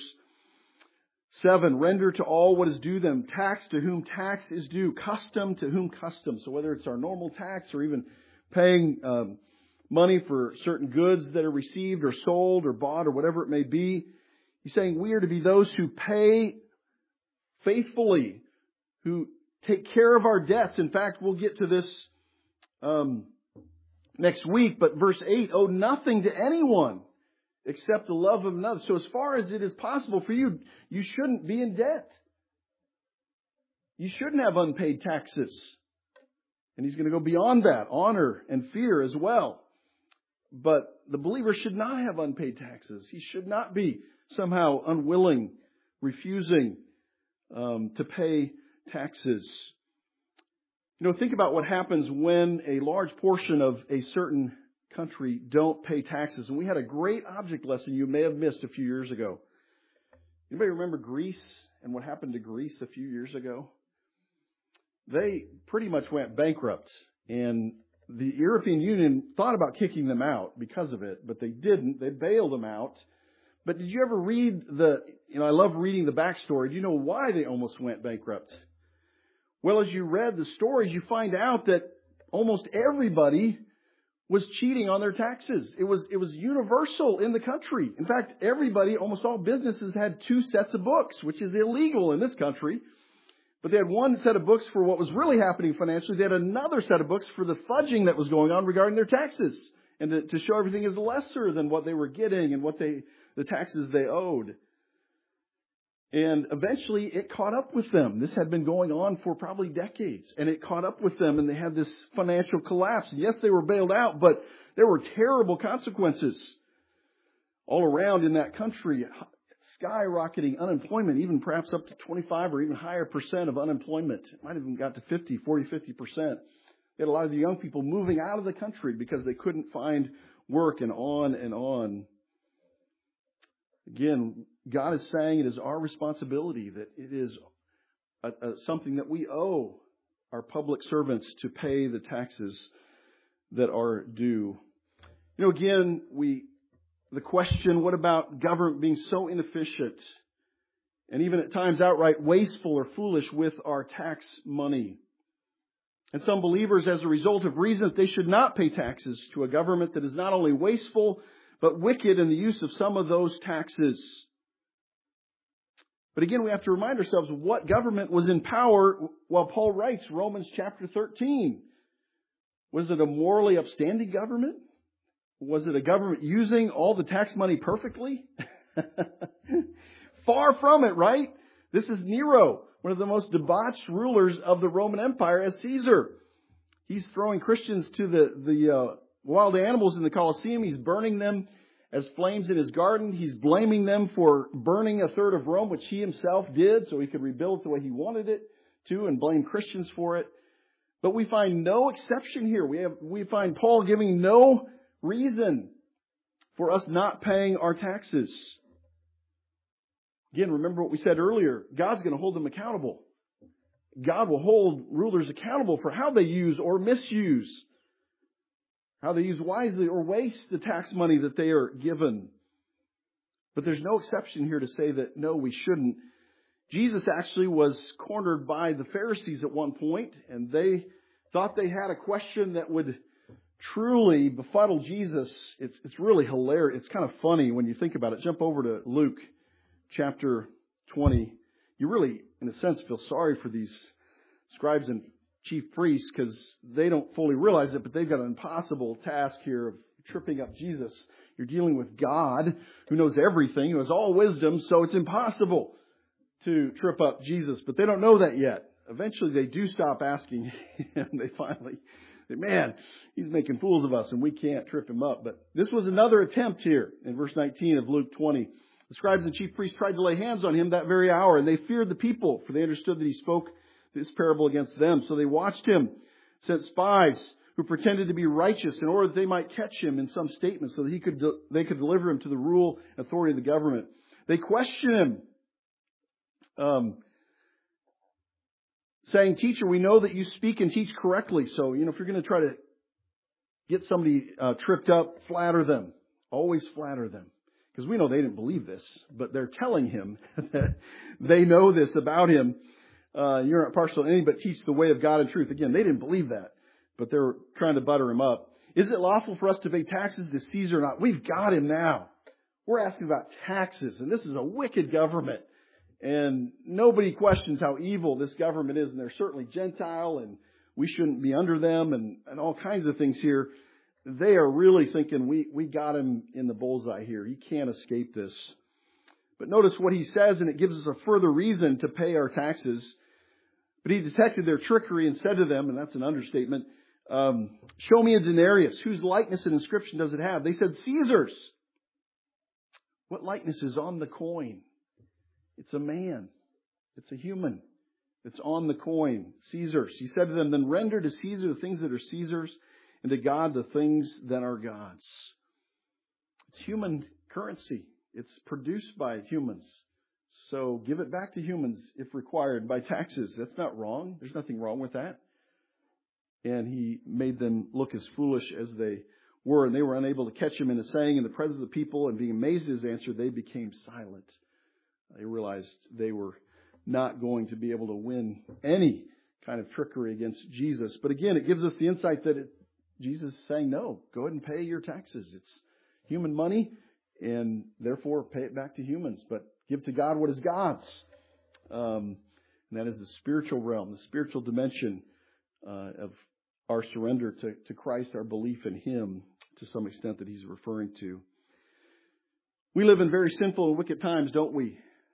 [SPEAKER 1] seven, render to all what is due them, tax to whom tax is due, custom to whom custom. So whether it's our normal tax or even paying um, money for certain goods that are received or sold or bought or whatever it may be, he's saying we are to be those who pay faithfully, who take care of our debts. In fact, we'll get to this um, next week, but verse eight, owe nothing to anyone except the love of another. So as far as it is possible for you, you shouldn't be in debt. You shouldn't have unpaid taxes. And he's going to go beyond that, honor and fear as well. But the believer should not have unpaid taxes. He should not be somehow unwilling, refusing um, to pay taxes. You know, think about what happens when a large portion of a certain country don't pay taxes. And we had a great object lesson you may have missed a few years ago. Anybody remember Greece and what happened to Greece a few years ago? They pretty much went bankrupt, and the European Union thought about kicking them out because of it, but they didn't. They bailed them out. But did you ever read the, you know, I love reading the backstory. Do you know why they almost went bankrupt? Well, as you read the stories, you find out that almost everybody was cheating on their taxes. It was, it was universal in the country. In fact, everybody, almost all businesses had two sets of books, which is illegal in this country. But they had one set of books for what was really happening financially. They had another set of books for the fudging that was going on regarding their taxes, and to, to show everything as lesser than what they were getting and what they, the taxes they owed. And eventually it caught up with them. This had been going on for probably decades. And it caught up with them and they had this financial collapse. And yes, they were bailed out, but there were terrible consequences all around in that country. Skyrocketing unemployment, even perhaps up to twenty-five or even higher percent of unemployment. It might have even got to fifty, forty, fifty percent. They had a lot of the young people moving out of the country because they couldn't find work, and on and on. Again, God is saying it is our responsibility, that it is a, a, something that we owe our public servants to pay the taxes that are due. You know, again, we the question, what about government being so inefficient and even at times outright wasteful or foolish with our tax money? And some believers, as a result of reason that they should not pay taxes to a government that is not only wasteful, but wicked in the use of some of those taxes. But again, we have to remind ourselves what government was in power while Paul writes Romans chapter thirteen. Was it a morally upstanding government? Was it a government using all the tax money perfectly? Far from it, right? This is Nero, one of the most debauched rulers of the Roman Empire as Caesar. He's throwing Christians to the, the uh, wild animals in the Colosseum. He's burning them as flames in his garden. He's blaming them for burning a third of Rome, which he himself did, so he could rebuild it the way he wanted it to, and blame Christians for it. But we find no exception here. We have we find Paul giving no reason for us not paying our taxes. Again, remember what we said earlier. God's going to hold them accountable. God will hold rulers accountable for how they use or misuse, how they use wisely or waste the tax money that they are given. But there's no exception here to say that, no, we shouldn't. Jesus actually was cornered by the Pharisees at one point, and they thought they had a question that would truly befuddle Jesus. It's, it's really hilarious. It's kind of funny when you think about it. Jump over to Luke chapter twenty. You really, in a sense, feel sorry for these scribes and chief priests because they don't fully realize it, but they've got an impossible task here of tripping up Jesus. You're dealing with God, who knows everything, who has all wisdom, so it's impossible to trip up Jesus. But they don't know that yet. Eventually they do stop asking him. They finally say, man, he's making fools of us and we can't trip him up. But this was another attempt here in verse nineteen of Luke twenty. The scribes and chief priests tried to lay hands on him that very hour, and they feared the people, for they understood that he spoke this parable against them. So they watched him, sent spies who pretended to be righteous in order that they might catch him in some statement so that he could de- they could deliver him to the rule and authority of the government. They questioned him, um, saying, "Teacher, we know that you speak and teach correctly. So, you know, if you're going to try to get somebody uh, tripped up, flatter them. Always flatter them." Because we know they didn't believe this, but they're telling him that they know this about him. Uh, you're not partial to any, but teach the way of God and truth. Again, they didn't believe that, but they were trying to butter him up. Is it lawful for us to pay taxes to Caesar or not? We've got him now. We're asking about taxes, and this is a wicked government. And nobody questions how evil this government is, and they're certainly Gentile, and we shouldn't be under them, and, and all kinds of things here. They are really thinking, we, we got him in the bullseye here. He can't escape this. But notice what he says, and it gives us a further reason to pay our taxes. But he detected their trickery and said to them, and that's an understatement, um, show me a denarius. Whose likeness and inscription does it have? They said, Caesar's. What likeness is on the coin? It's a man. It's a human. It's on the coin. Caesar's. He said to them, then render to Caesar the things that are Caesar's, and to God the things that are God's. It's human currency. It's produced by humans. So give it back to humans if required by taxes. That's not wrong. There's nothing wrong with that. And he made them look as foolish as they were, and they were unable to catch him in a saying in the presence of the people, and being amazed at his answer, they became silent. They realized they were not going to be able to win any kind of trickery against Jesus. But again, it gives us the insight that it, Jesus is saying, no, go ahead and pay your taxes. It's human money, and therefore pay it back to humans. But give to God what is God's. Um, and that is the spiritual realm, the spiritual dimension uh, of our surrender to, to Christ, our belief in Him, to some extent that He's referring to. We live in very sinful and wicked times, don't we?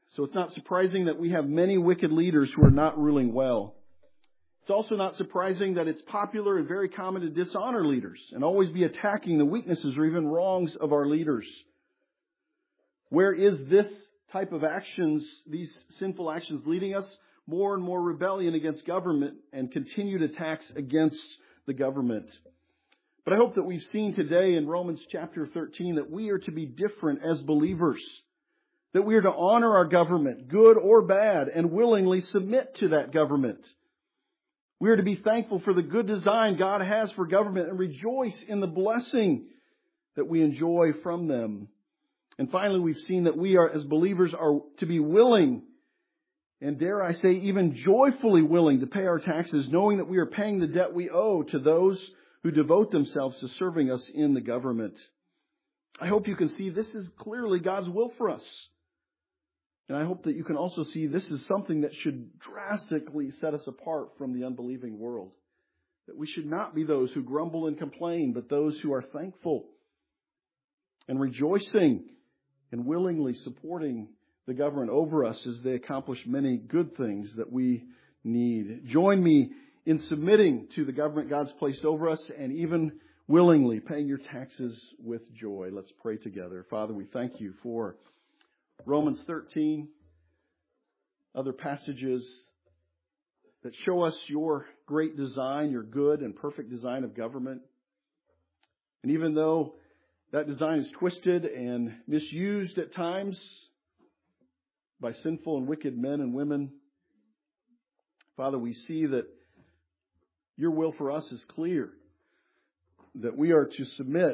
[SPEAKER 1] So it's not surprising that we have many wicked leaders who are not ruling well. It's also not surprising that it's popular and very common to dishonor leaders and always be attacking the weaknesses or even wrongs of our leaders. Where is this type of actions, these sinful actions, leading us? More and more rebellion against government and continued attacks against the government. But I hope that we've seen today in Romans chapter thirteen that we are to be different as believers. That we are to honor our government, good or bad, and willingly submit to that government. We are to be thankful for the good design God has for government and rejoice in the blessing that we enjoy from them. And finally, we've seen that we are, as believers, are to be willing, and dare I say, even joyfully willing to pay our taxes, knowing that we are paying the debt we owe to those who devote themselves to serving us in the government. I hope you can see this is clearly God's will for us. And I hope that you can also see this is something that should drastically set us apart from the unbelieving world. That we should not be those who grumble and complain, but those who are thankful and rejoicing and willingly supporting the government over us as they accomplish many good things that we need. Join me in submitting to the government God's placed over us and even willingly paying your taxes with joy. Let's pray together. Father, we thank you for Romans thirteen, other passages that show us your great design, your good and perfect design of government. And even though that design is twisted and misused at times by sinful and wicked men and women, Father, we see that your will for us is clear, that we are to submit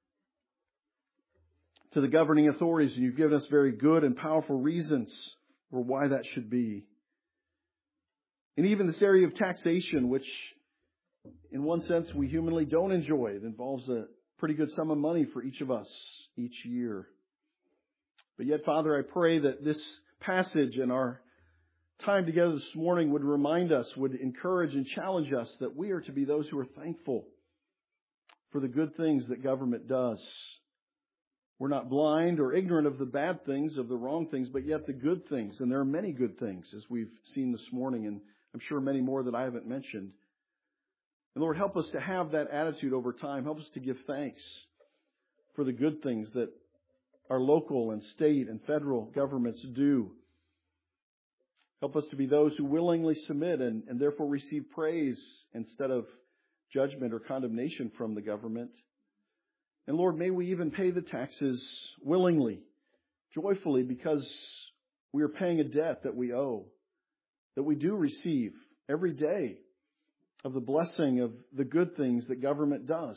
[SPEAKER 1] to the governing authorities, and you've given us very good and powerful reasons for why that should be. And even this area of taxation, which in one sense we humanly don't enjoy, it involves a pretty good sum of money for each of us each year. But yet, Father, I pray that this passage and our time together this morning would remind us, would encourage and challenge us that we are to be those who are thankful for the good things that government does. We're not blind or ignorant of the bad things, of the wrong things, but yet the good things. And there are many good things, as we've seen this morning, and I'm sure many more that I haven't mentioned. And Lord, help us to have that attitude over time. Help us to give thanks for the good things that our local and state and federal governments do. Help us to be those who willingly submit and, and therefore receive praise instead of judgment or condemnation from the government. And Lord, may we even pay the taxes willingly, joyfully, because we are paying a debt that we owe, that we do receive every day of the blessing of the good things that government does.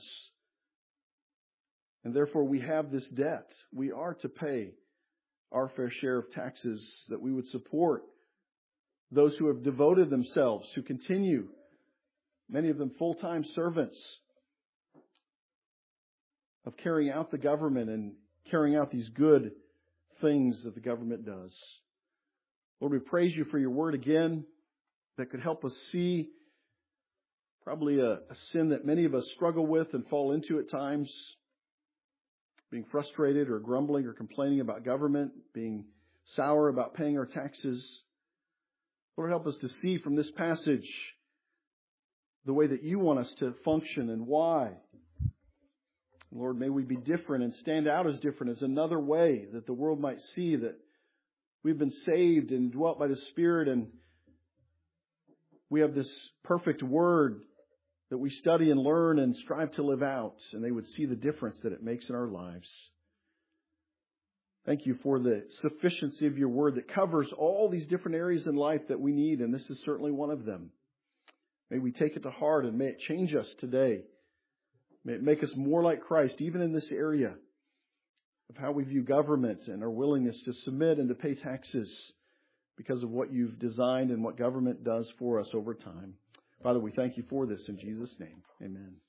[SPEAKER 1] And therefore we have this debt. We are to pay our fair share of taxes, that we would support those who have devoted themselves, who continue, many of them full-time servants, of carrying out the government and carrying out these good things that the government does. Lord, we praise you for your word again that could help us see probably a, a sin that many of us struggle with and fall into at times, being frustrated or grumbling or complaining about government, being sour about paying our taxes. Lord, help us to see from this passage the way that you want us to function and why. Lord, may we be different and stand out as different as another way that the world might see that we've been saved and dwelt by the Spirit, and we have this perfect word that we study and learn and strive to live out, and they would see the difference that it makes in our lives. Thank you for the sufficiency of your word that covers all these different areas in life that we need, and this is certainly one of them. May we take it to heart and may it change us today. May it make us more like Christ, even in this area of how we view government and our willingness to submit and to pay taxes because of what you've designed and what government does for us over time. Father, we thank you for this in Jesus' name. Amen.